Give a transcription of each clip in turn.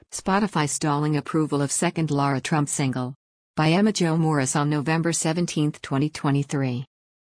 Spotify stalling approval of second Lara Trump single. By Emma Jo Morris on November 17, 2023.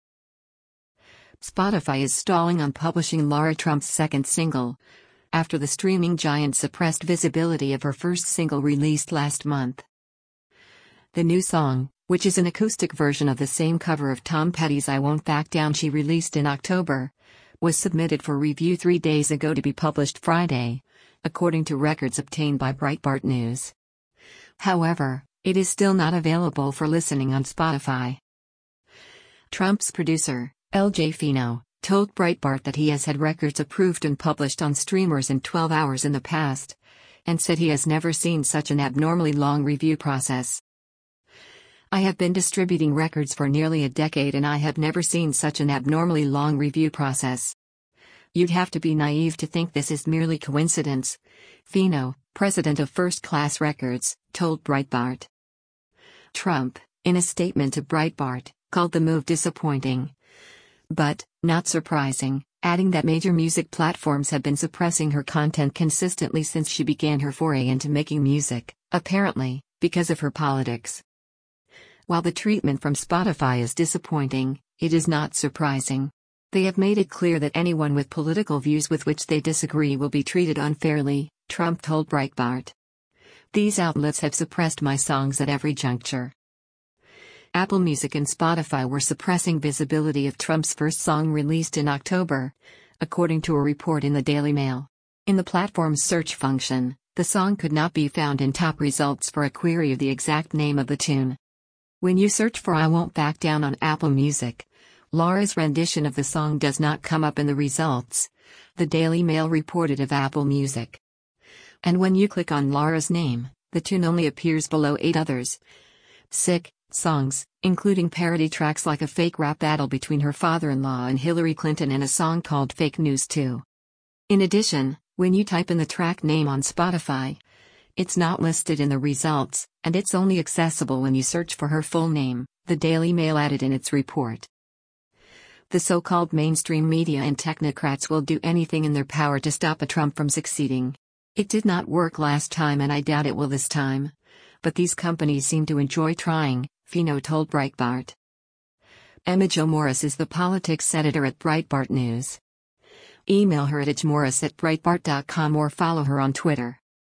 Spotify is stalling on publishing Lara Trump's second single, after the streaming giant suppressed visibility of her first single released last month. The new song, which is an acoustic version of the same cover of Tom Petty's I Won't Back Down she released in October, was submitted for review 3 days ago to be published Friday, according to records obtained by Breitbart News. However, it is still not available for listening on Spotify. Trump's producer, LJ Fino, told Breitbart that he has had records approved and published on streamers in 12 hours in the past, and said he has never seen such an abnormally long review process. I have been distributing records for nearly a decade and I have never seen such an abnormally long review process. You'd have to be naive to think this is merely coincidence, Fino, president of First Class Records, told Breitbart. Trump, in a statement to Breitbart, called the move disappointing, but not surprising, adding that major music platforms have been suppressing her content consistently since she began her foray into making music, apparently, because of her politics. While the treatment from Spotify is disappointing, it is not surprising. They have made it clear that anyone with political views with which they disagree will be treated unfairly, Trump told Breitbart. These outlets have suppressed my songs at every juncture. Apple Music and Spotify were suppressing visibility of Trump's first song released in October, according to a report in the Daily Mail. In the platform's search function, the song could not be found in top results for a query of the exact name of the tune. When you search for I Won't Back Down on Apple Music, Lara's rendition of the song does not come up in the results, the Daily Mail reported of Apple Music. And when you click on Lara's name, the tune only appears below 8 others. Sick songs, including parody tracks like a fake rap battle between her father-in-law and Hillary Clinton and a song called Fake News 2. In addition, when you type in the track name on Spotify, it's not listed in the results, and it's only accessible when you search for her full name, the Daily Mail added in its report. The so-called mainstream media and technocrats will do anything in their power to stop a Trump from succeeding. It did not work last time and I doubt it will this time. But these companies seem to enjoy trying, Fino told Breitbart. Emma Jo Morris is the politics editor at Breitbart News. Email her at hmorris@breitbart.com or follow her on Twitter.